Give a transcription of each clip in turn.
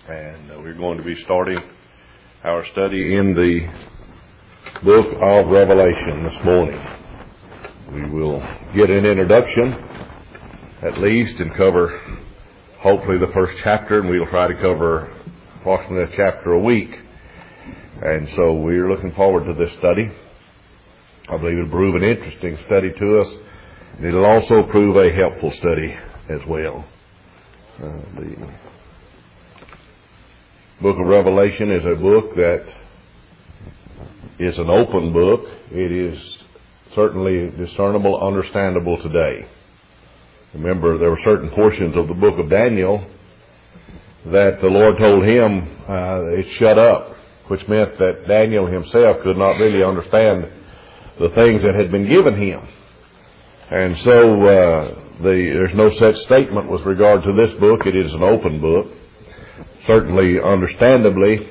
and we're going to be starting our study in the book of Revelation this morning. We will get an introduction at least and cover hopefully the first chapter, and we'll try to cover approximately a chapter a week. And so we're looking forward to this study. I believe it'll prove an interesting study to us, and it'll also prove a helpful study as well. The book of Revelation is a book that is an open book. It is certainly discernible, understandable today. Remember, there were certain portions of the book of Daniel that the Lord told him it shut up, which meant that Daniel himself could not really understand the things that had been given him. And so there's no such statement with regard to this book. It is an open book. Certainly, understandably,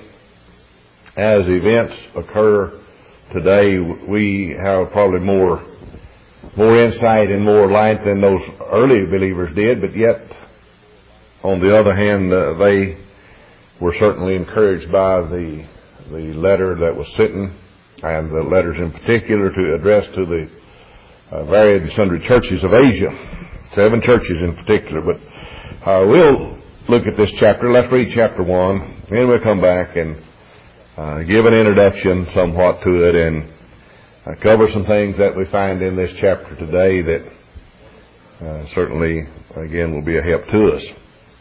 as events occur today, we have probably more insight and more light than those early believers did, but yet, on the other hand, they were certainly encouraged by the letter that was sent, and the letters in particular to address to the varied and sundry churches of Asia, 7 churches in particular. But we'll look at this chapter. Let's read chapter 1, then we'll come back and give an introduction somewhat to it and cover some things that we find in this chapter today that certainly, again, will be a help to us.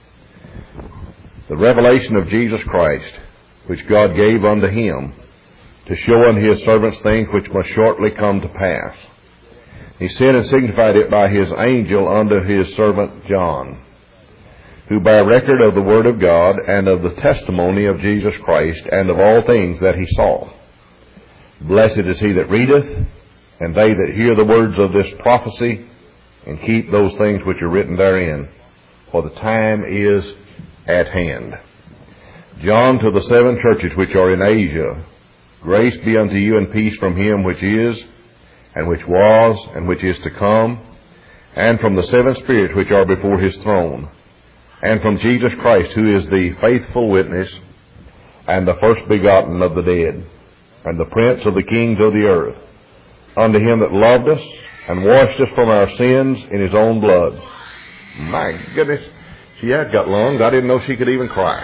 The revelation of Jesus Christ, which God gave unto him, to show unto his servants things which must shortly come to pass. He sent and signified it by his angel unto his servant John, who bare record of the word of God and of the testimony of Jesus Christ and of all things that he saw. Blessed is he that readeth, and they that hear the words of this prophecy, and keep those things which are written therein, for the time is at hand. John, to the 7 churches which are in Asia, grace be unto you and peace from him which is, and which was, and which is to come, and from the 7 spirits which are before his throne, and from Jesus Christ, who is the faithful witness, and the first begotten of the dead, and the prince of the kings of the earth, unto him that loved us, and washed us from our sins in his own blood. My goodness, she had got lungs. I didn't know she could even cry.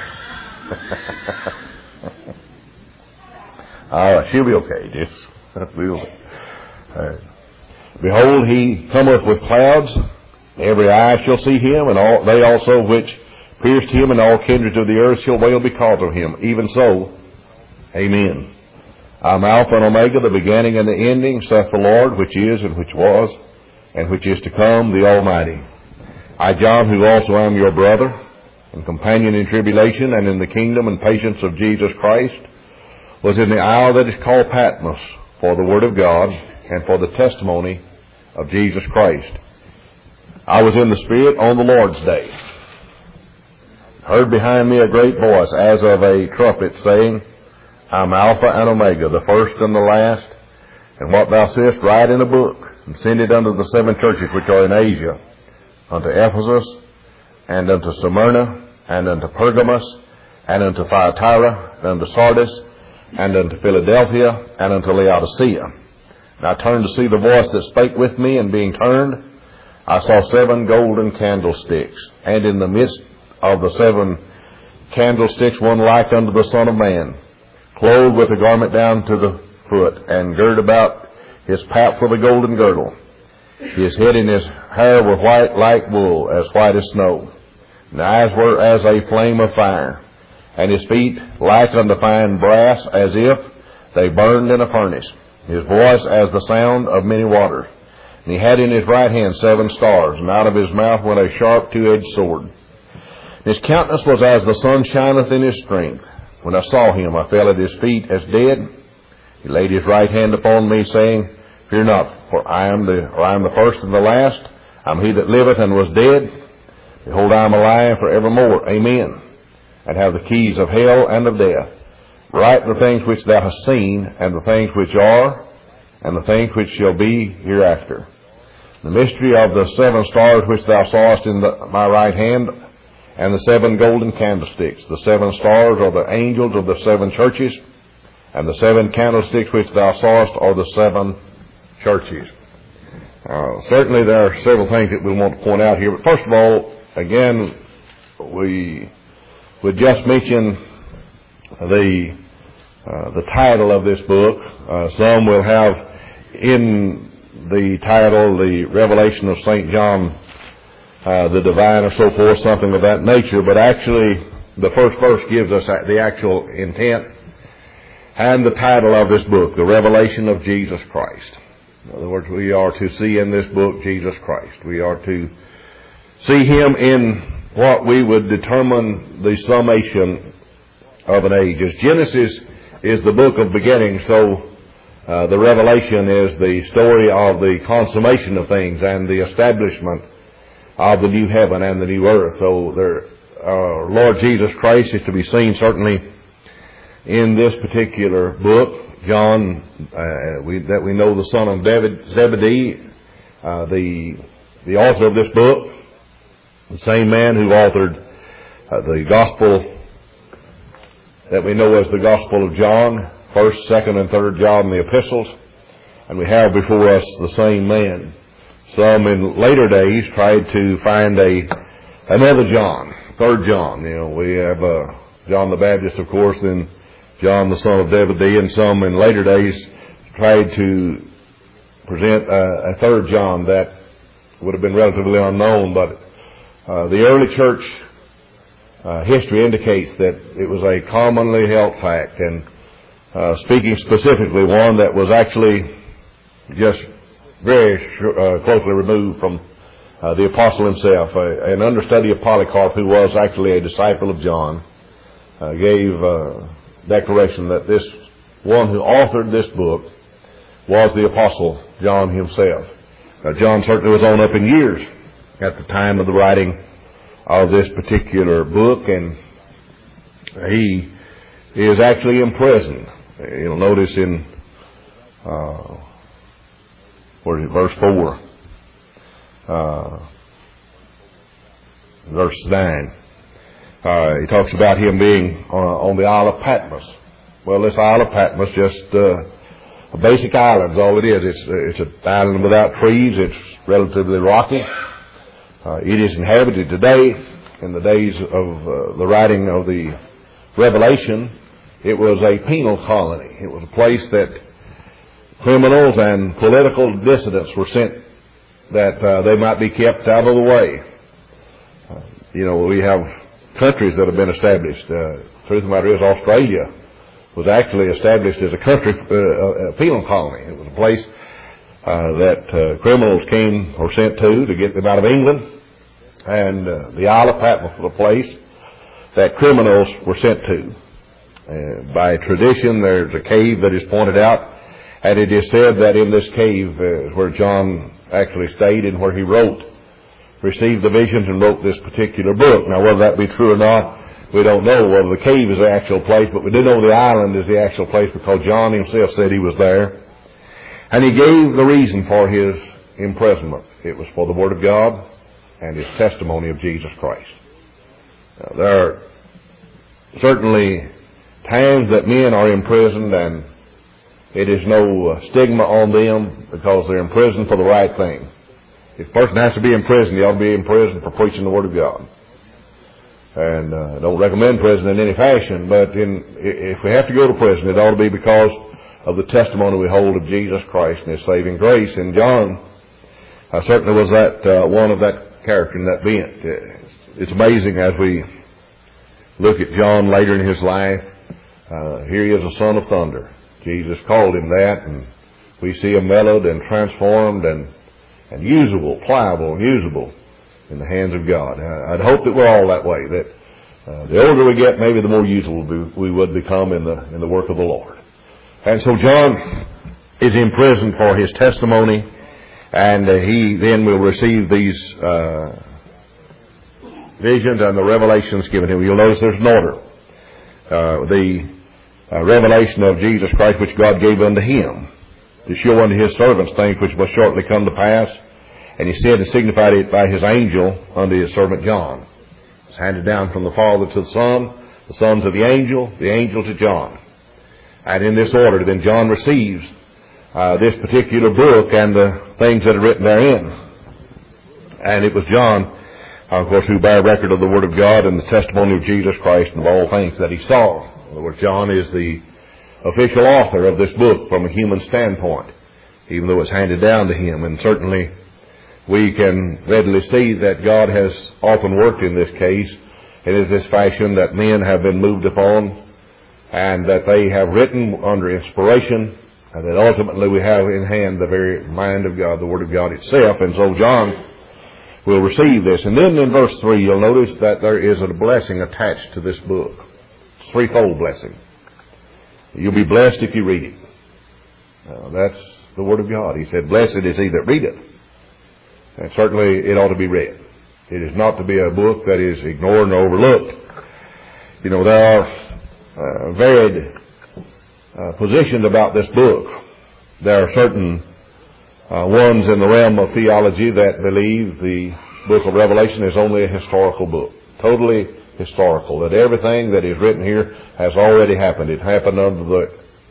All right, she'll be okay, just behold, he cometh with clouds, every eye shall see him, and all they also which pierced him, and all kindreds of the earth shall wail because of him. Even so, amen. I'm Alpha and Omega, the beginning and the ending, saith the Lord, which is, and which was, and which is to come, the Almighty. I, John, who also am your brother, and companion in tribulation, and in the kingdom and patience of Jesus Christ, was in the isle that is called Patmos, for the word of God, and for the testimony of Jesus Christ. I was in the Spirit on the Lord's day. Heard behind me a great voice, as of a trumpet, saying, I'm Alpha and Omega, the first and the last, and what thou seest write in a book, and send it unto the 7 churches which are in Asia, unto Ephesus, and unto Smyrna, and unto Pergamos, and unto Thyatira, and unto Sardis, and unto Philadelphia, and unto Laodicea. And I turned to see the voice that spake with me, and being turned, I saw 7 golden candlesticks, and in the midst of the 7 candlesticks one like unto the Son of Man, clothed with a garment down to the foot, and girt about his paps with a golden girdle. His head and his hair were white like wool, as white as snow. And his eyes were as a flame of fire, and his feet like unto fine brass, as if they burned in a furnace. His voice as the sound of many waters. And he had in his right hand 7 stars, and out of his mouth went a sharp 2-edged sword. His countenance was as the sun shineth in his strength. When I saw him, I fell at his feet as dead. He laid his right hand upon me, saying, Fear not, for I am the first and the last. I am he that liveth and was dead. Behold, I am alive for evermore. Amen. And have the keys of hell and of death. Write the things which thou hast seen, and the things which are, and the things which shall be hereafter. The mystery of the 7 stars which thou sawest in my right hand, and the 7 golden candlesticks. The 7 stars are the angels of the 7 churches, and the 7 candlesticks which thou sawest are the 7 churches. Certainly there are several things that we want to point out here, but first of all, again, we would just mention the title of this book. Some will have in the title the Revelation of St. John the Divine or so forth, something of that nature, but actually the first verse gives us the actual intent and the title of this book, The Revelation of Jesus Christ. In other words, we are to see in this book Jesus Christ. We are to see Him in what we would determine the summation of an age. As Genesis is the book of beginning, so the Revelation is the story of the consummation of things and the establishment of the new heaven and the new earth. So Lord Jesus Christ is to be seen certainly in this particular book. John, that we know the son of Zebedee, the author of this book, the same man who authored the gospel that we know as the Gospel of John, 1st, 2nd, and 3rd John, the epistles, and we have before us the same man. Some in later days tried to find another John, 3rd John. We have John the Baptist, of course, then John the son of Zebedee, and some in later days tried to present a 3rd John that would have been relatively unknown, but the early church history indicates that it was a commonly held fact, and speaking specifically, one that was actually just very closely removed from the apostle himself. An understudy of Polycarp, who was actually a disciple of John, gave declaration that this one who authored this book was the apostle John himself. John certainly was on up in years at the time of the writing of this particular book, and he is actually imprisoned. You'll notice in verse 4, verse 9. He talks about him being on the Isle of Patmos. Well, this Isle of Patmos, just a basic island is all it is. It's an island without trees. It's relatively rocky. It is inhabited today. In the days of the writing of the Revelation, it was a penal colony. It was a place that criminals and political dissidents were sent that they might be kept out of the way. We have countries that have been established. Truth of the matter is, Australia was actually established as a country, a penal colony. It was a place that criminals came or sent to get them out of England. And the Isle of Patmos was a place that criminals were sent to. By tradition, there's a cave that is pointed out, and it is said that in this cave is where John actually stayed and where he received the visions and wrote this particular book. Now, whether that be true or not, we don't know whether the cave is the actual place, but we do know the island is the actual place because John himself said he was there. And he gave the reason for his imprisonment. It was for the Word of God and his testimony of Jesus Christ. Now, there are certainly times that men are imprisoned, and it is no stigma on them because they're imprisoned for the right thing. If a person has to be in prison, he ought to be in prison for preaching the Word of God. And I don't recommend prison in any fashion, but if we have to go to prison, it ought to be because of the testimony we hold of Jesus Christ and His saving grace. And John certainly was that one of that character in that bent. It's amazing as we look at John later in his life. Here he is a son of thunder. Jesus called him that, and we see him mellowed and transformed and usable, pliable and usable in the hands of God. I'd hope that we're all that way, that the older we get, maybe the more usable we would become in the work of the Lord. And so John is imprisoned for his testimony, and he then will receive these visions and the revelations given him. You'll notice there's an order. The revelation of Jesus Christ which God gave unto him, to show unto his servants things which must shortly come to pass. And he said and signified it by his angel unto his servant John. It's handed down from the Father to the Son to the angel to John. And in this order, then John receives this particular book and the things that are written therein. And it was John, of course, who bare record of the Word of God and the testimony of Jesus Christ and of all things that he saw. In other words, John is the official author of this book from a human standpoint, even though it's handed down to him. And certainly we can readily see that God has often worked in this case. It is this fashion that men have been moved upon and that they have written under inspiration, and that ultimately we have in hand the very mind of God, the Word of God itself. And so John will receive this. And then in verse 3, you'll notice that there is a blessing attached to this book. It's a threefold blessing. You'll be blessed if you read it. That's the Word of God. He said, blessed is he that readeth. And certainly it ought to be read. It is not to be a book that is ignored and overlooked. You know, there are varied positions about this book. There are certain ones in the realm of theology that believe the book of Revelation is only a historical book. Totally historical. That everything that is written here has already happened. It happened under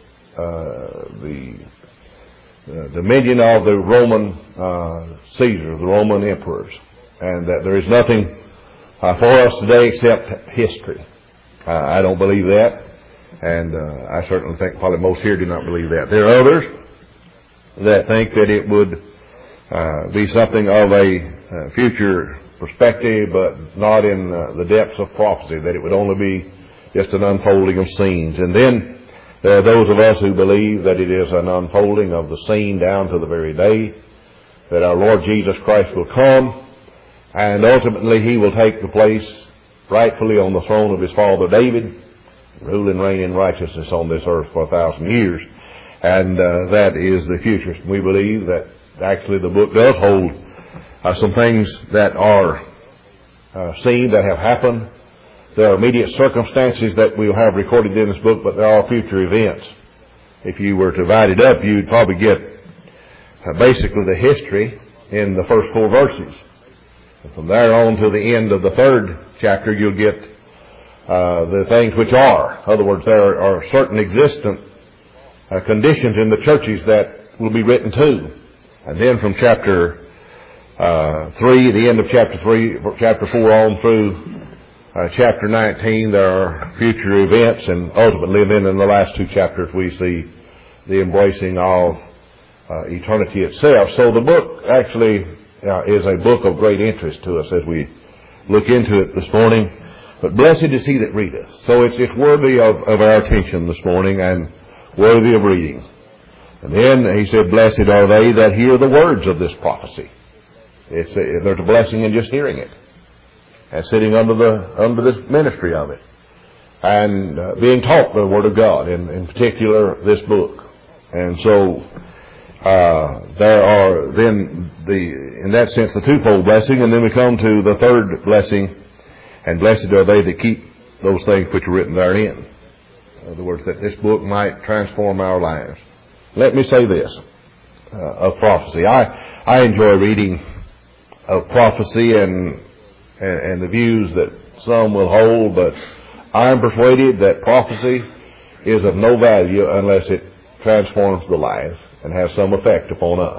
the dominion of the Roman Caesars, the Roman emperors. And that there is nothing for us today except history. I don't believe that. And I certainly think probably most here do not believe that. There are others that think that it would be something of a future perspective, but not in the depths of prophecy, that it would only be just an unfolding of scenes. And then there are those of us who believe that it is an unfolding of the scene down to the very day that our Lord Jesus Christ will come, and ultimately he will take the place rightfully on the throne of his father David, rule and reign in righteousness on this earth for 1,000 years. And that is the future. We believe that actually the book does hold some things that are seen, that have happened. There are immediate circumstances that we'll have recorded in this book, but there are future events. If you were to divide it up, you'd probably get basically the history in the first 4 verses. And from there on to the end of the 3rd chapter, you'll get the things which are. In other words, there are certain existent conditions in the churches that will be written to. And then from chapter 3, the end of chapter 3, chapter 4 on through chapter 19, there are future events, and ultimately then in the last 2 chapters we see the embracing of eternity itself. So the book actually is a book of great interest to us as we look into it this morning. But blessed is he that readeth. So it's worthy of our attention this morning and worthy of reading. And then he said, blessed are they that hear the words of this prophecy. There's a blessing in just hearing it and sitting under this ministry of it and being taught the Word of God, in particular this book. And so there are then in that sense the twofold blessing, and then we come to the third blessing, and blessed are they that keep those things which are written therein. In other words, that this book might transform our lives. Let me say this of prophecy. I enjoy reading of prophecy and the views that some will hold, but I am persuaded that prophecy is of no value unless it transforms the life and has some effect upon us.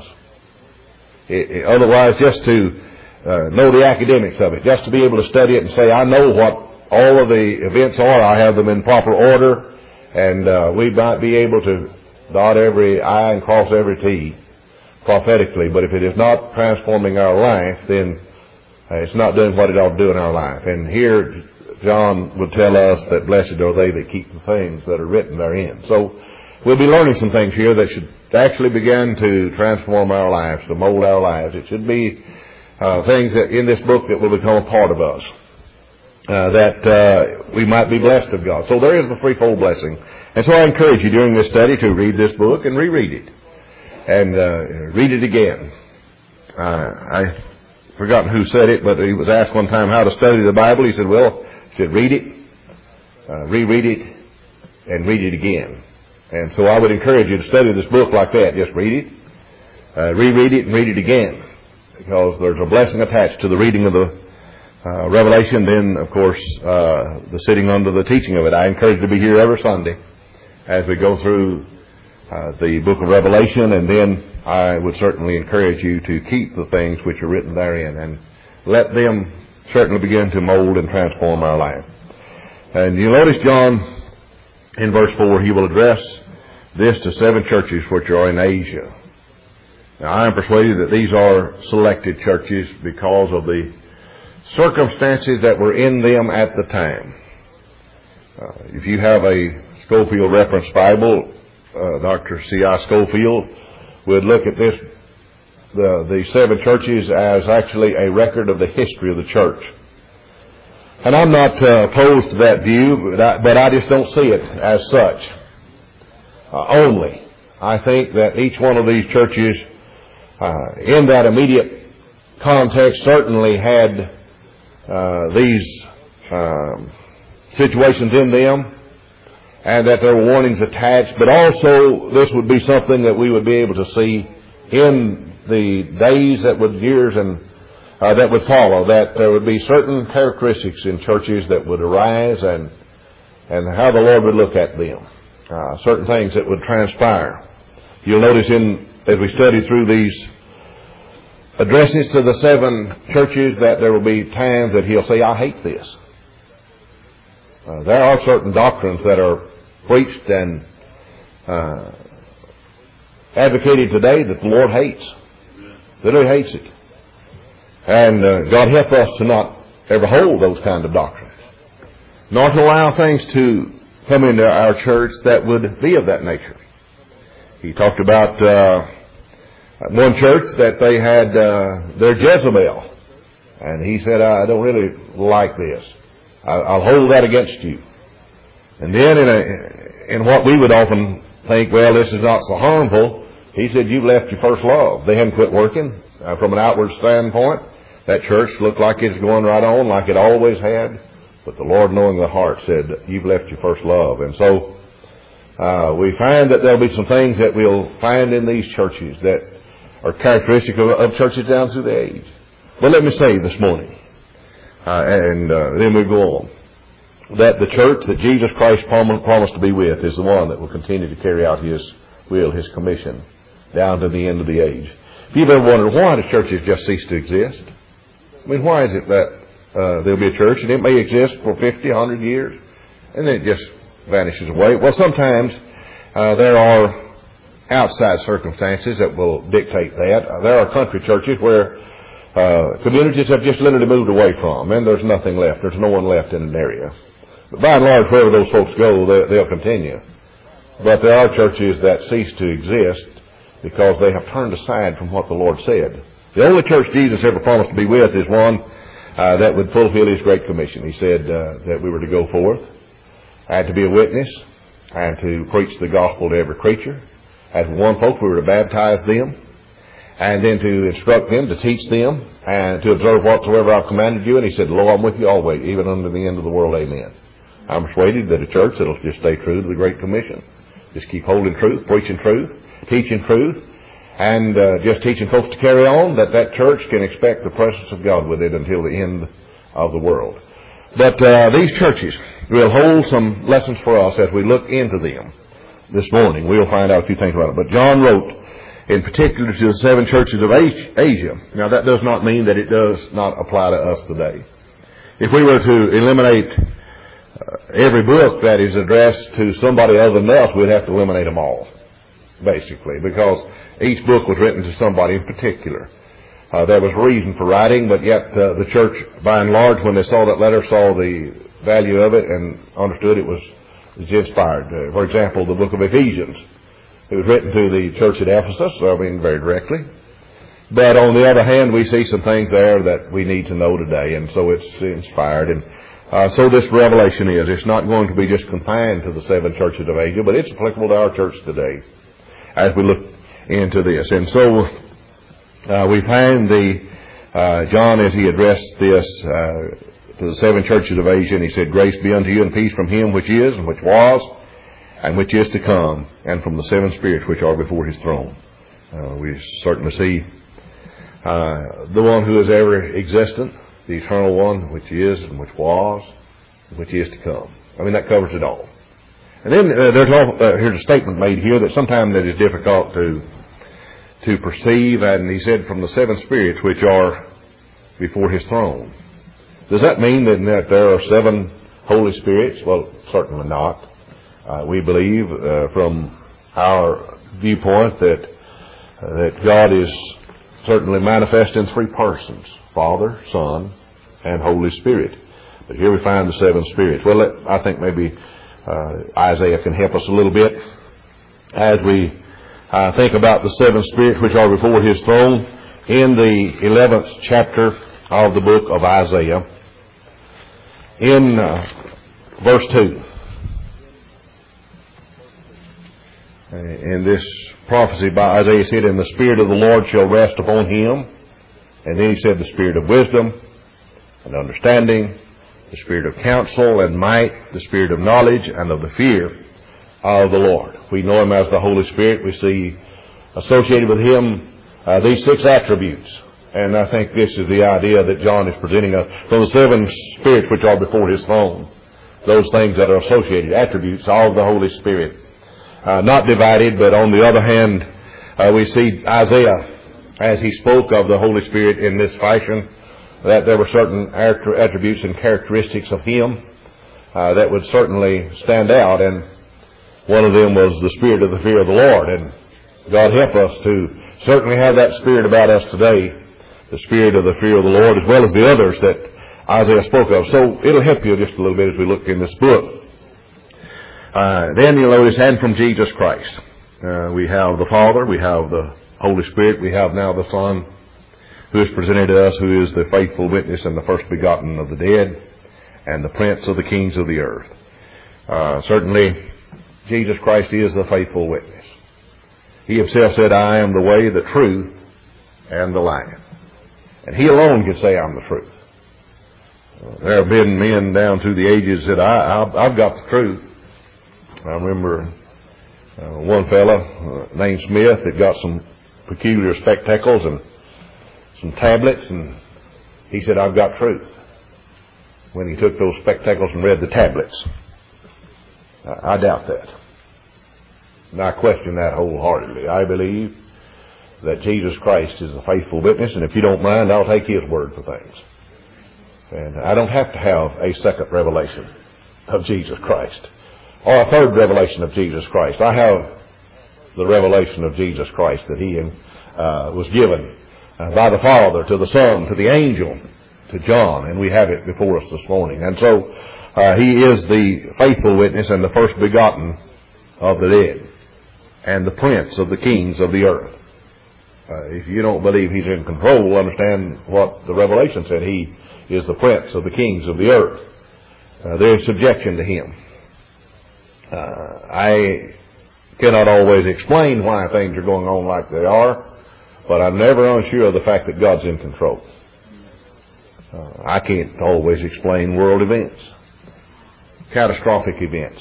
Otherwise, just to know the academics of it, just to be able to study it and say, I know what all of the events are, I have them in proper order, and we might be able to dot every I and cross every T prophetically. But if it is not transforming our life, then it's not doing what it ought to do in our life. And here John would tell us that blessed are they that keep the things that are written therein. So we'll be learning some things here that should actually begin to transform our lives, to mold our lives. It should be things that in this book that will become a part of us, that we might be blessed of God. So there is the threefold blessing. And so I encourage you during this study to read this book and reread it. And read it again. I've forgotten who said it, but he was asked one time how to study the Bible. He said, read it, reread it, and read it again. And so I would encourage you to study this book like that. Just read it, reread it, and read it again. Because there's a blessing attached to the reading of Revelation, then, of course, the sitting under the teaching of it. I encourage you to be here every Sunday as we go through the book of Revelation, and then I would certainly encourage you to keep the things which are written therein and let them certainly begin to mold and transform our life. And you notice John in verse 4, he will address this to 7 churches which are in Asia. Now, I am persuaded that these are selected churches because of the circumstances that were in them at the time. If you have a Scofield Reference Bible, Dr. C.I. Scofield would look at this, the 7 churches, as actually a record of the history of the church. And I'm not opposed to that view, but I just don't see it as such. Only, I think that each one of these churches, in that immediate context, certainly had these situations in them, and that there were warnings attached, but also this would be something that we would be able to see in the days that would, years and that would follow, that there would be certain characteristics in churches that would arise, and how the Lord would look at them, certain things that would transpire. You'll notice as we study through these addresses to the 7 churches that there will be times that he'll say, I hate this. There are certain doctrines that are preached and advocated today that the Lord hates. That He hates it. And God help us to not ever hold those kind of doctrines, nor to allow things to come into our church that would be of that nature. He talked about one church that they had their Jezebel, and he said, I don't really like this. I'll hold that against you. And then in what we would often think, well, this is not so harmful, he said, you've left your first love. They hadn't quit working. From an outward standpoint, that church looked like it's going right on like it always had, but the Lord, knowing the heart, said, you've left your first love. And so we find that there'll be some things that we'll find in these churches that are characteristic of churches down through the age. But let me say this morning, and then we go on, that the church that Jesus Christ promised to be with is the one that will continue to carry out His will, His commission, down to the end of the age. If you've ever wondered why the churches just cease to exist, I mean, why is it that there'll be a church and it may exist for 50, 100 years, and then it just vanishes away? Well, sometimes there are outside circumstances that will dictate that. There are country churches where communities have just literally moved away from, and there's nothing left. There's no one left in an area. But by and large, wherever those folks go, they'll continue. But there are churches that cease to exist because they have turned aside from what the Lord said. The only church Jesus ever promised to be with is one that would fulfill His Great Commission. He said that we were to go forth and to be a witness and to preach the gospel to every creature. As one folk, we were to baptize them, and then to instruct them, to teach them, and to observe whatsoever I've commanded you. And He said, Lo, I'm with you always, even unto the end of the world. Amen. I'm persuaded that a church that'll just stay true to the Great Commission, just keep holding truth, preaching truth, teaching truth, and just teaching folks to carry on, that church can expect the presence of God with it until the end of the world. But these churches will hold some lessons for us as we look into them this morning. We'll find out a few things about it. But John wrote in particular to the 7 churches of Asia. Now, that does not mean that it does not apply to us today. If we were to eliminate every book that is addressed to somebody other than us, we'd have to eliminate them all, basically, because each book was written to somebody in particular. There was reason for writing, but yet the church, by and large, when they saw that letter, saw the value of it and understood it was inspired. For example, the book of Ephesians. It was written to the church at Ephesus, very directly. But on the other hand, we see some things there that we need to know today, and so it's inspired. And so this revelation it's not going to be just confined to the 7 churches of Asia, but it's applicable to our church today as we look into this. And so we find John, as he addressed this to the 7 churches of Asia, and he said, Grace be unto you and peace from Him which is, and which was, and which is to come, and from the 7 spirits which are before His throne. We certainly see the one who is ever existent, the eternal one, which is and which was, and which is to come. I mean, that covers it all. And then here's a statement made here that sometimes that is difficult to perceive, and he said, from the seven spirits which are before his throne. Does that mean that there are seven Holy Spirits? Well, certainly not. We believe from our viewpoint that God is certainly manifest in three persons, Father, Son, and Holy Spirit. But here we find the seven spirits. Well, I think maybe Isaiah can help us a little bit as we think about the seven spirits which are before his throne in the 11th chapter of the book of Isaiah. In verse 2, in this prophecy by Isaiah said, and the Spirit of the Lord shall rest upon him. And then he said, the Spirit of wisdom and understanding, the Spirit of counsel and might, the Spirit of knowledge and of the fear of the Lord. We know him as the Holy Spirit. We see associated with him these six attributes. And I think this is the idea that John is presenting us from the seven spirits which are before his throne. Those things that are associated, attributes of the Holy Spirit. Not divided, but on the other hand, we see Isaiah, as he spoke of the Holy Spirit in this fashion, that there were certain attributes and characteristics of him that would certainly stand out. And one of them was the spirit of the fear of the Lord. And God help us to certainly have that spirit about us today, the spirit of the fear of the Lord, as well as the others that Isaiah spoke of. So it'll help you just a little bit as we look in this book. Then you'll notice, and from Jesus Christ. We have the Father, we have the Holy Spirit, we have now the Son, who is presented to us, who is the faithful witness and the first begotten of the dead, and the prince of the kings of the earth. Certainly, Jesus Christ is the faithful witness. He himself said, I am the way, the truth, and the life. And he alone can say, I'm the truth. There have been men down through the ages that I've got the truth. I remember one fella named Smith that got some peculiar spectacles and some tablets, and he said, I've got truth, when he took those spectacles and read the tablets. I doubt that. And I question that wholeheartedly. I believe that Jesus Christ is a faithful witness, and if you don't mind, I'll take his word for things. And I don't have to have a second revelation of Jesus Christ, or a third revelation of Jesus Christ. I have the revelation of Jesus Christ that he was given by the Father to the Son, to the angel, to John, and we have it before us this morning. And so he is the faithful witness and the first begotten of the dead, and the prince of the kings of the earth. If you don't believe he's in control, understand what the Revelation said. He is the prince of the kings of the earth. There is subjection to him. I cannot always explain why things are going on like they are, but I'm never unsure of the fact that God's in control. I can't always explain world events, catastrophic events,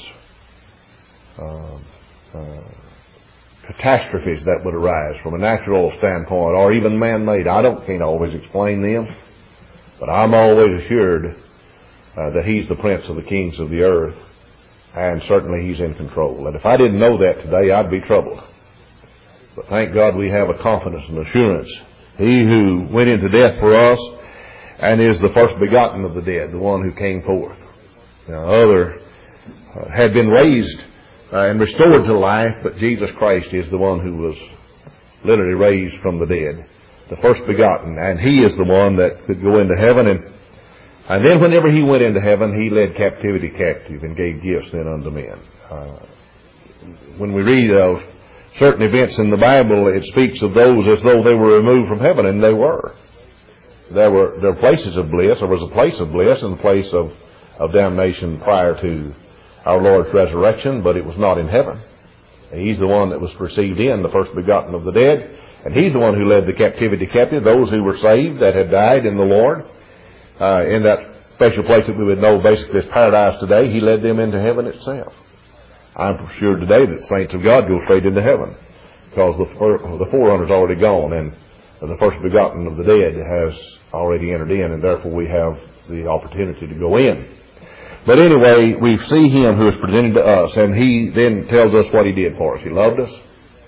catastrophes that would arise from a natural standpoint or even man-made. Can't always explain them, but I'm always assured that he's the prince of the kings of the earth, and certainly he's in control. And if I didn't know that today, I'd be troubled. But thank God we have a confidence and assurance. He who went into death for us and is the first begotten of the dead, the one who came forth. Now, other had been raised and restored to life, but Jesus Christ is the one who was literally raised from the dead, the first begotten, and he is the one that could go into heaven. And then whenever he went into heaven, he led captivity captive and gave gifts then unto men. When we read of certain events in the Bible, it speaks of those as though they were removed from heaven, and they were. There were places of bliss. There was a place of bliss and a place of damnation prior to our Lord's resurrection, but it was not in heaven. He's the one that was received in, the first begotten of the dead, and he's the one who led the captivity captive, those who were saved that had died in the Lord, in that special place that we would know basically as paradise today. He led them into heaven itself. I'm sure today that saints of God go straight into heaven, because the forerunner's already gone, and the first begotten of the dead has already entered in, and therefore we have the opportunity to go in. But anyway, we see Him who is presented to us, and He then tells us what He did for us. He loved us,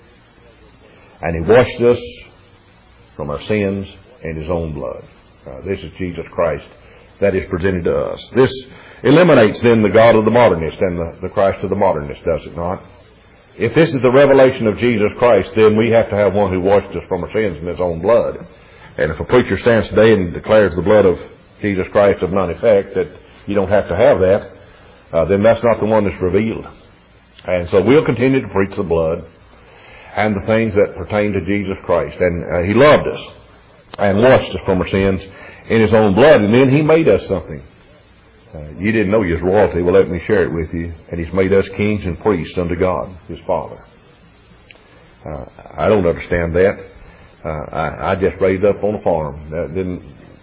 and He washed us from our sins in His own blood. This is Jesus Christ that is presented to us. This eliminates then the God of the modernist and the Christ of the modernist, does it not? If this is the revelation of Jesus Christ, then we have to have one who washed us from our sins in His own blood. And if a preacher stands today and declares the blood of Jesus Christ of none effect, that you don't have to have that, then that's not the one that's revealed. And so we'll continue to preach the blood and the things that pertain to Jesus Christ. And He loved us and washed us from our sins in His own blood. And then He made us something. You didn't know you was royalty. Well, let me share it with you. And He's made us kings and priests unto God, His Father. I don't understand that. I just raised up on a farm. Didn't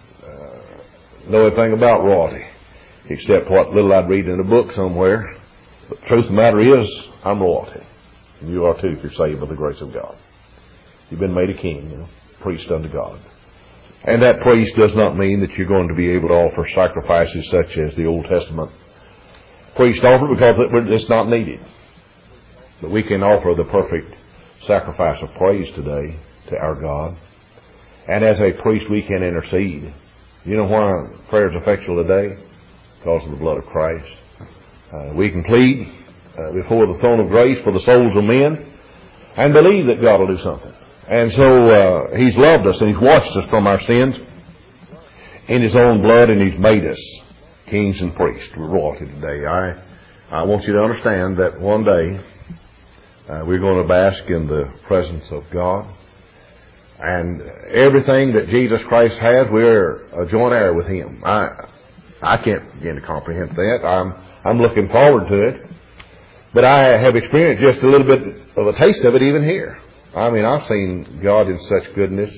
know anything about royalty, except what little I'd read in a book somewhere. But the truth of the matter is, I'm royalty. And you are too if you're saved by the grace of God. You've been made a king, priest unto God. And that priest does not mean that you're going to be able to offer sacrifices such as the Old Testament priest offered, because it's not needed. But we can offer the perfect sacrifice of praise today to our God. And as a priest, we can intercede. You know why prayer is effectual today? Because of the blood of Christ. We can plead before the throne of grace for the souls of men and believe that God will do something. And so He's loved us and He's washed us from our sins in His own blood, and He's made us kings and priests. We're royalty today. I want you to understand that one day we're going to bask in the presence of God. And everything that Jesus Christ has, we're a joint heir with Him. I can't begin to comprehend that. I'm looking forward to it. But I have experienced just a little bit of a taste of it even here. I mean, I've seen God in such goodness,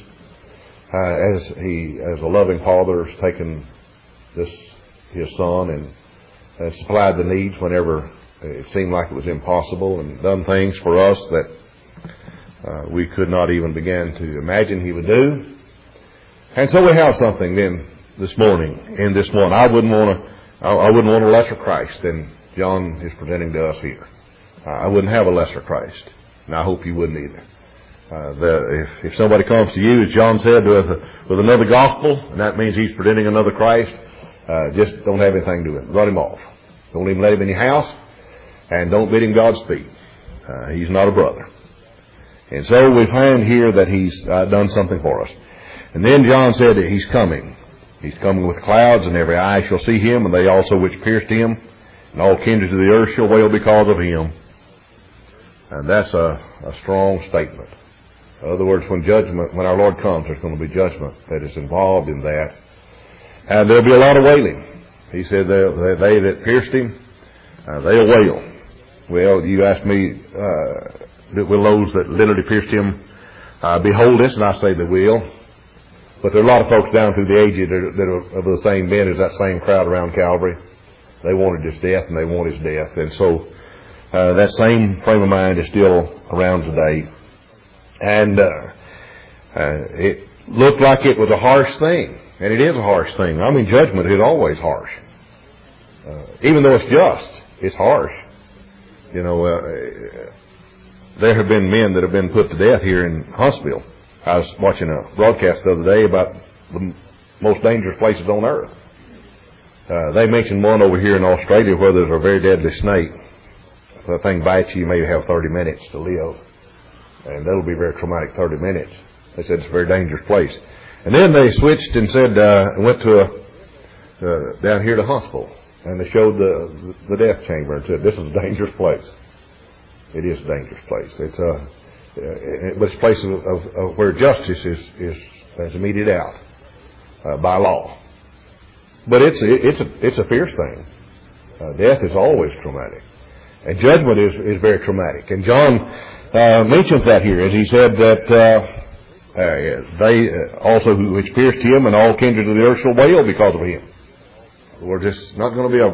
as a loving Father, has taken His Son and supplied the needs whenever it seemed like it was impossible, and done things for us that we could not even begin to imagine He would do. And so we have something then this morning in this one. I wouldn't want a lesser Christ than John is presenting to us here. I wouldn't have a lesser Christ, and I hope you wouldn't either. If somebody comes to you, as John said, with another gospel, and that means he's presenting another Christ, just don't have anything to do with it. Run him off. Don't even let him in your house, and don't bid him Godspeed. He's not a brother. And so we find here that He's done something for us. And then John said that He's coming. He's coming with clouds, and every eye shall see Him, and they also which pierced Him, and all kindreds of the earth shall wail because of Him. And that's a strong statement. In other words, when our Lord comes, there's going to be judgment that is involved in that. And there'll be a lot of wailing. He said, they that pierced Him, they'll wail. Well, you ask me, will those that literally pierced Him behold this? And I say they will. But there are a lot of folks down through the ages that are of the same bent as that same crowd around Calvary. They wanted His death, and they want His death. And so that same frame of mind is still around today. And it looked like it was a harsh thing. And it is a harsh thing. I mean, judgment is always harsh. Even though it's just, it's harsh. You know, there have been men that have been put to death here in Huntsville. I was watching a broadcast the other day about the most dangerous places on earth. They mentioned one over here in Australia where there's a very deadly snake. If that thing bites you, you may have 30 minutes to live. And that'll be a very traumatic 30 minutes. They said it's a very dangerous place. And then they switched and said, went to down here to Huntsville. And they showed the death chamber and said, this is a dangerous place. It is a dangerous place. It's a place of where justice is meted out by law. But it's a fierce thing. Death is always traumatic, and judgment is very traumatic. And John mentions that here, as he said that they also which pierced Him, and all kindreds of the earth shall wail because of Him. We're just not going to be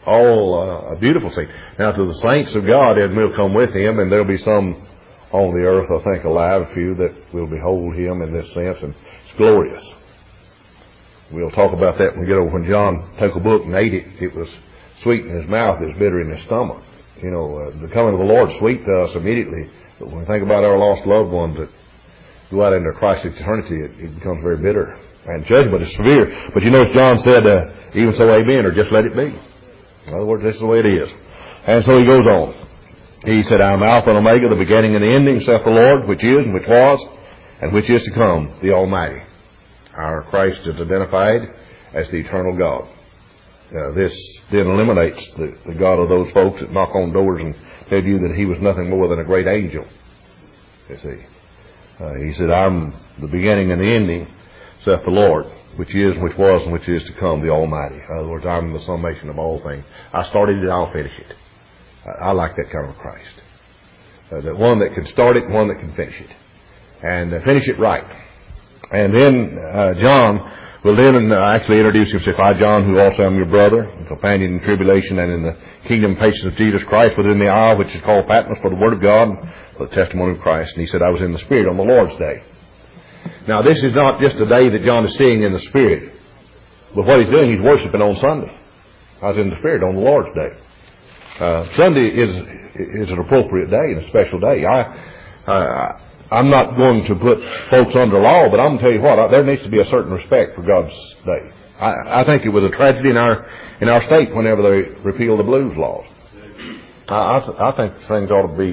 a beautiful scene. Now, to the saints of God, and we'll come with Him, and there'll be some on the earth, I think, alive, a few that will behold Him in this sense, and it's glorious. We'll talk about that when we get over. When John took a book and ate it, it was sweet in his mouth, it was bitter in his stomach. You know, the coming of the Lord is sweet to us immediately, but when we think about our lost loved ones that go out into Christ's eternity, it becomes very bitter. And judgment is severe. But you notice John said, even so, amen, or just let it be. In other words, this is the way it is. And so he goes on. He said, I am Alpha and Omega, the beginning and the ending, saith the Lord, which is and which was and which is to come, the Almighty. Our Christ is identified as the eternal God. This then eliminates the God of those folks that knock on doors and tell you that he was nothing more than a great angel. You see. He said, I'm the beginning and the ending, saith the Lord, which is, which was, and which is to come, the Almighty. In other words, I'm the summation of all things. I started it, I'll finish it. I like that kind of Christ. The one that can start it and one that can finish it. And finish it right. And then John will then actually introduce himself. I, John, who also am your brother, and companion in tribulation and in the kingdom and patience of Jesus Christ, within the isle which is called Patmos, for the word of God, for the testimony of Christ. And he said, I was in the Spirit on the Lord's day. Now, this is not just a day that John is seeing in the Spirit, but what he's doing, he's worshiping on Sunday. I was in the Spirit on the Lord's day. Sunday is an appropriate day and a special day. I'm not going to put folks under law, but I'm going to tell you what, there needs to be a certain respect for God's day. I think it was a tragedy in our state whenever they repealed the blues laws. I think things ought to be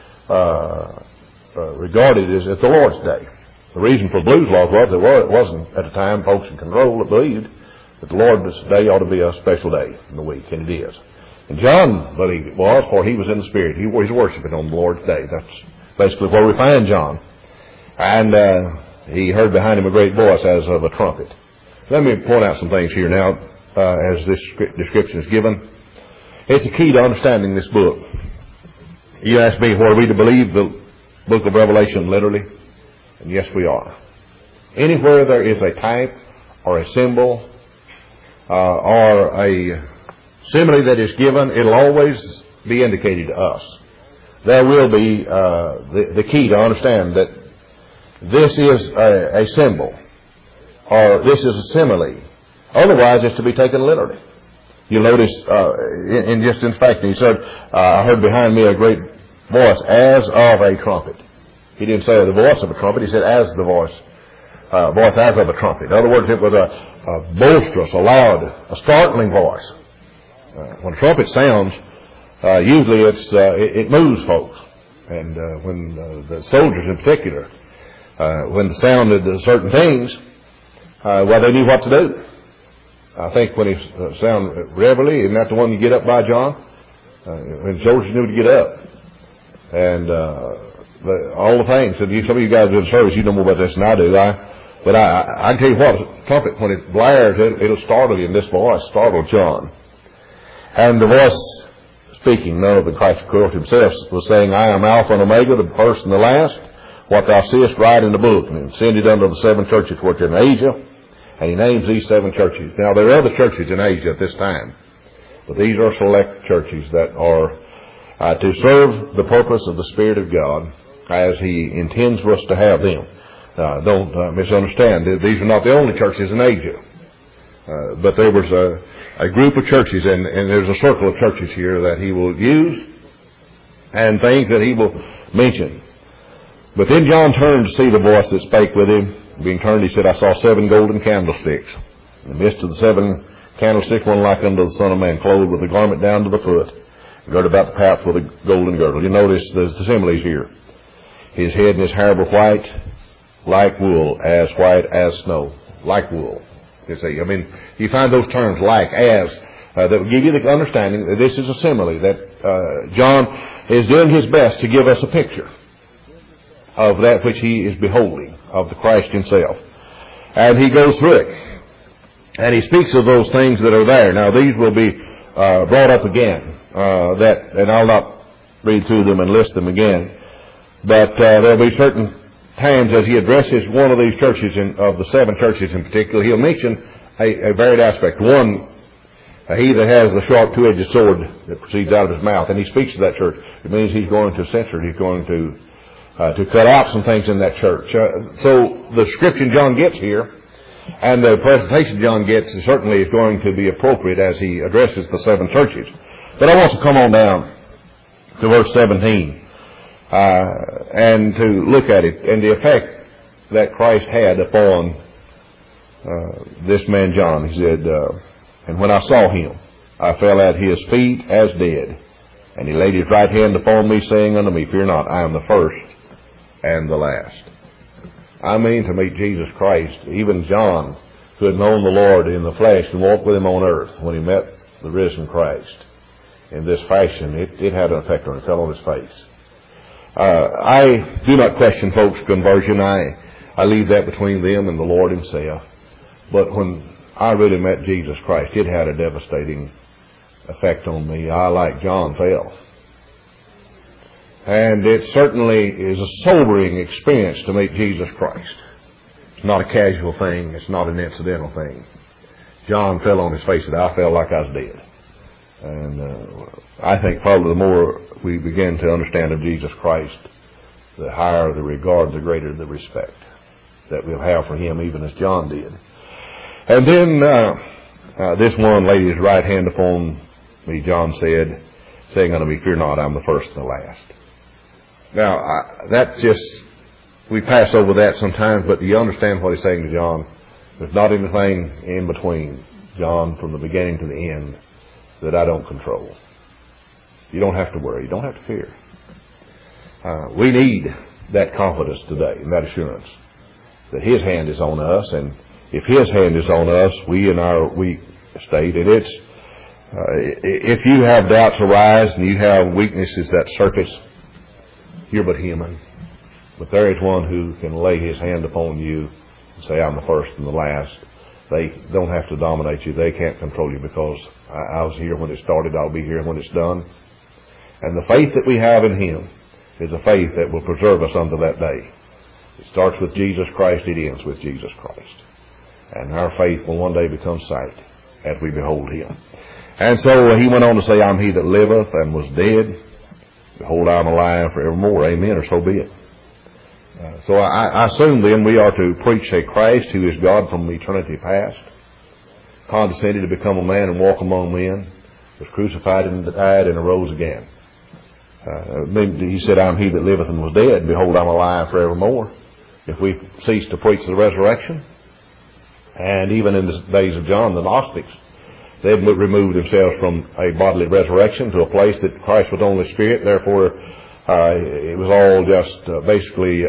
regarded as the Lord's day. The reason for blues laws was it wasn't at the time folks in control that believed that the Lord's day ought to be a special day in the week, and it is. And John believed it was, for he was in the Spirit. He was worshiping on the Lord's day. That's basically where we find John. And he heard behind him a great voice as of a trumpet. Let me point out some things here now as this description is given. It's a key to understanding this book. You ask me, were we to believe the book of Revelation literally? And yes, we are. Anywhere there is a type or a symbol or a simile that is given, it'll always be indicated to us. There will be the key to understand that this is a symbol or this is a simile. Otherwise, it's to be taken literally. You'll notice, in fact, he said, I heard behind me a great voice as of a trumpet. He didn't say the voice of a trumpet. He said as the voice as of a trumpet. In other words, it was a boisterous, a loud, a startling voice. When a trumpet sounds, usually it moves folks. And when the soldiers in particular, when they sounded certain things, they knew what to do. I think when he sounded reveille, isn't that the one you get up by, John? When soldiers knew to get up. And all the things. And some of you guys in service, you know more about this than I do. But I can tell you what, a trumpet, when it blares, it'll startle you. And this voice startled John. And the voice speaking, none of the Christ of himself, was saying, I am Alpha and Omega, the first and the last. What thou seest, write in the book. And send it unto the 7 churches which are in Asia. And he names these 7 churches. Now, there are other churches in Asia at this time. But these are select churches that are to serve the purpose of the Spirit of God as he intends for us to have them. Don't misunderstand. These are not the only churches in Asia. But there was a group of churches, and there's a circle of churches here that he will use and things that he will mention. But then John turned to see the voice that spake with him. Being turned, he said, I saw 7 golden candlesticks. In the midst of the 7 candlesticks, one like unto the Son of Man, clothed with a garment down to the foot, girt about the paps with a golden girdle. You notice the similes here. His head and his hair were white, like wool, as white as snow. Like wool. You see, I mean, you find those terms, like, as, that will give you the understanding that this is a simile, that John is doing his best to give us a picture of that which he is beholding, of the Christ himself. And he goes through it. And he speaks of those things that are there. Now, these will be brought up again, and I'll not read through them and list them again, but there'll be certain times as he addresses one of these churches, of the 7 churches in particular, he'll mention a varied aspect. One, he that has the sharp 2-edged sword that proceeds out of his mouth, and he speaks to that church. It means he's going to censor it. He's going to cut out some things in that church. So the description John gets here And the presentation John gets certainly is going to be appropriate as he addresses the 7 churches. But I want to come on down to verse 17 and to look at it and the effect that Christ had upon this man John. He said, and when I saw him, I fell at his feet as dead. And he laid his right hand upon me, saying unto me, Fear not, I am the first and the last. I mean, to meet Jesus Christ, even John, who had known the Lord in the flesh and walked with him on earth, when he met the risen Christ in this fashion, it had an effect on him. It fell on his face. I do not question folks' conversion. I leave that between them and the Lord himself. But when I really met Jesus Christ, it had a devastating effect on me. I, like John, fell. And it certainly is a sobering experience to meet Jesus Christ. It's not a casual thing. It's not an incidental thing. John fell on his face and I felt like I was dead. And I think probably the more we begin to understand of Jesus Christ, the higher the regard, the greater the respect that we'll have for him, even as John did. And then this one laid his right hand upon me, John said, saying unto me, Fear not, I'm the first and the last. Now, that's just, we pass over that sometimes, but do you understand what he's saying to John? There's not anything in between, John, from the beginning to the end, that I don't control. You don't have to worry. You don't have to fear. We need that confidence today and that assurance that his hand is on us, and if his hand is on us, we in our weak state, and it's, if you have doubts arise and you have weaknesses that surface, you're but human. But there is one who can lay his hand upon you and say, I'm the first and the last. They don't have to dominate you. They can't control you, because I was here when it started. I'll be here when it's done. And the faith that we have in him is a faith that will preserve us unto that day. It starts with Jesus Christ. It ends with Jesus Christ. And our faith will one day become sight as we behold him. And so he went on to say, I'm he that liveth and was dead. Behold, I am alive forevermore. Amen, or so be it. So I assume then we are to preach a Christ who is God from eternity past, condescended to become a man and walk among men, was crucified and died and arose again. He said, I'm he that liveth and was dead. Behold, I'm alive forevermore. If we cease to preach the resurrection, and even in the days of John, the Gnostics, they'd removed themselves from a bodily resurrection to a place that Christ was only spirit. Therefore, it was all just basically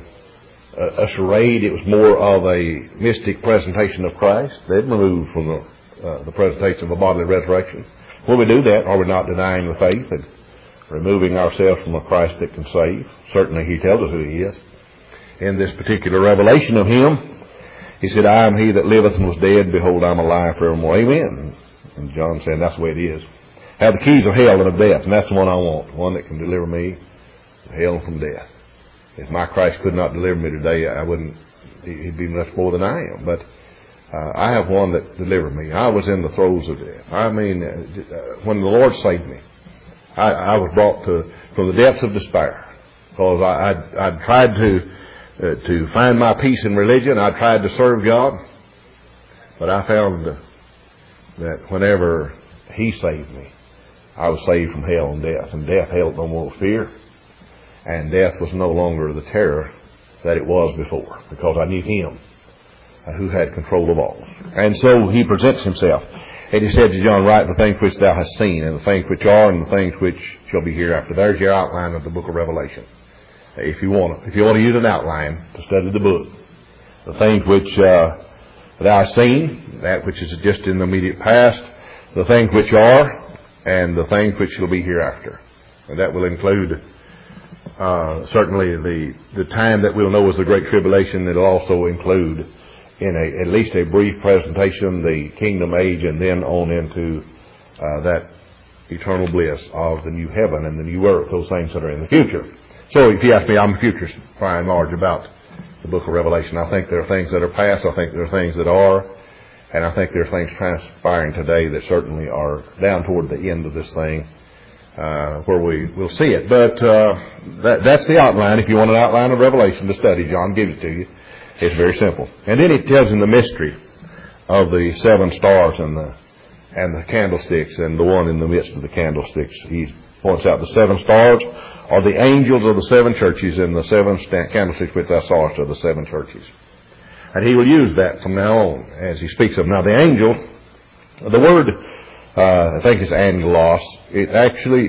a charade. It was more of a mystic presentation of Christ. They'd removed from the presentation of a bodily resurrection. When we do that, are we not denying the faith and removing ourselves from a Christ that can save? Certainly he tells us who he is. In this particular revelation of him, he said, I am he that liveth and was dead. Behold, I am alive forevermore. Amen. And John said, that's the way it is. Have the keys of hell and of death, and that's the one I want. One that can deliver me from hell and from death. If my Christ could not deliver me today, he'd be much more than I am. But I have one that delivered me. I was in the throes of death. I mean, when the Lord saved me, I was brought from the depths of despair, because I'd tried to find my peace in religion. I tried to serve God, but I found that whenever he saved me, I was saved from hell and death. And death held no more fear, and death was no longer the terror that it was before, because I knew him who had control of all. And so he presents himself, and he said to John, write the things which thou hast seen, and the things which are, and the things which shall be hereafter. There's your outline of the book of Revelation. If you want to use an outline to study the book, the things which thou hast seen, that which is just in the immediate past, the things which are, and the things which shall be hereafter. And that will include certainly the time that we'll know as the Great Tribulation. It'll also include, in at least a brief presentation, the kingdom age, and then on into that eternal bliss of the new heaven and the new earth, those things that are in the future. So if you ask me, I'm a futurist by and large about the book of Revelation. I think there are things that are past, I think there are things that are, and I think there are things transpiring today that certainly are down toward the end of this thing, where we'll see it. But that's the outline. If you want an outline of Revelation to study, John gives it to you. It's very simple. And then he tells him the mystery of the 7 stars and the candlesticks and the one in the midst of the candlesticks. He points out the 7 stars are the angels of the 7 churches, and the 7 candlesticks which thou sawest are the 7 churches. And he will use that from now on as he speaks of. Now the angel, the word, I think it's angelos, it actually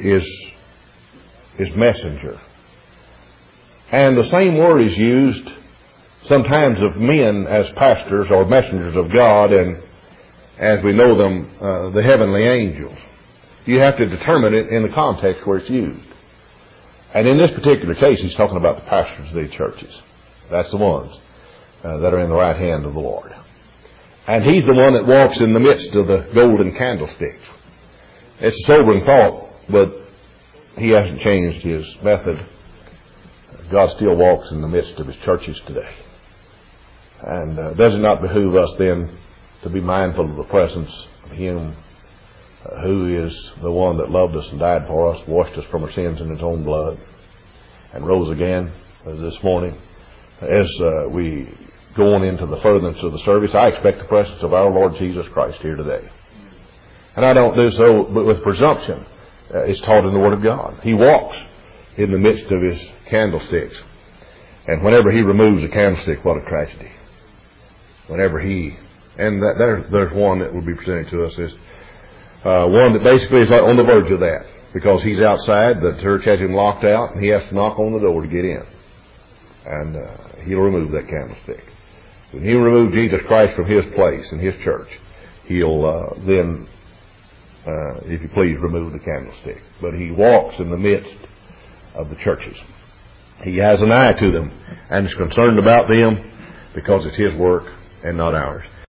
is messenger. And the same word is used sometimes of men as pastors or messengers of God, and as we know them, the heavenly angels. You have to determine it in the context where it's used. And in this particular case, he's talking about the pastors of these churches. That's the ones that are in the right hand of the Lord. And he's the one that walks in the midst of the golden candlesticks. It's a sobering thought, but he hasn't changed his method. God still walks in the midst of his churches today. And does it not behoove us then to be mindful of the presence of him who is the one that loved us and died for us, washed us from our sins in his own blood, and rose again this morning? As we go on into the furtherance of the service, I expect the presence of our Lord Jesus Christ here today. And I don't do so with presumption. It's taught in the Word of God. He walks in the midst of his candlesticks. And whenever he removes a candlestick, what a tragedy. Whenever there's one that will be presented to us, is one that basically is on the verge of that, because he's outside, the church has him locked out, and he has to knock on the door to get in. And he'll remove that candlestick. When he'll remove Jesus Christ from his place in his church, he'll then, if you please, remove the candlestick. But he walks in the midst of the churches. He has an eye to them and is concerned about them because it's his work and not ours.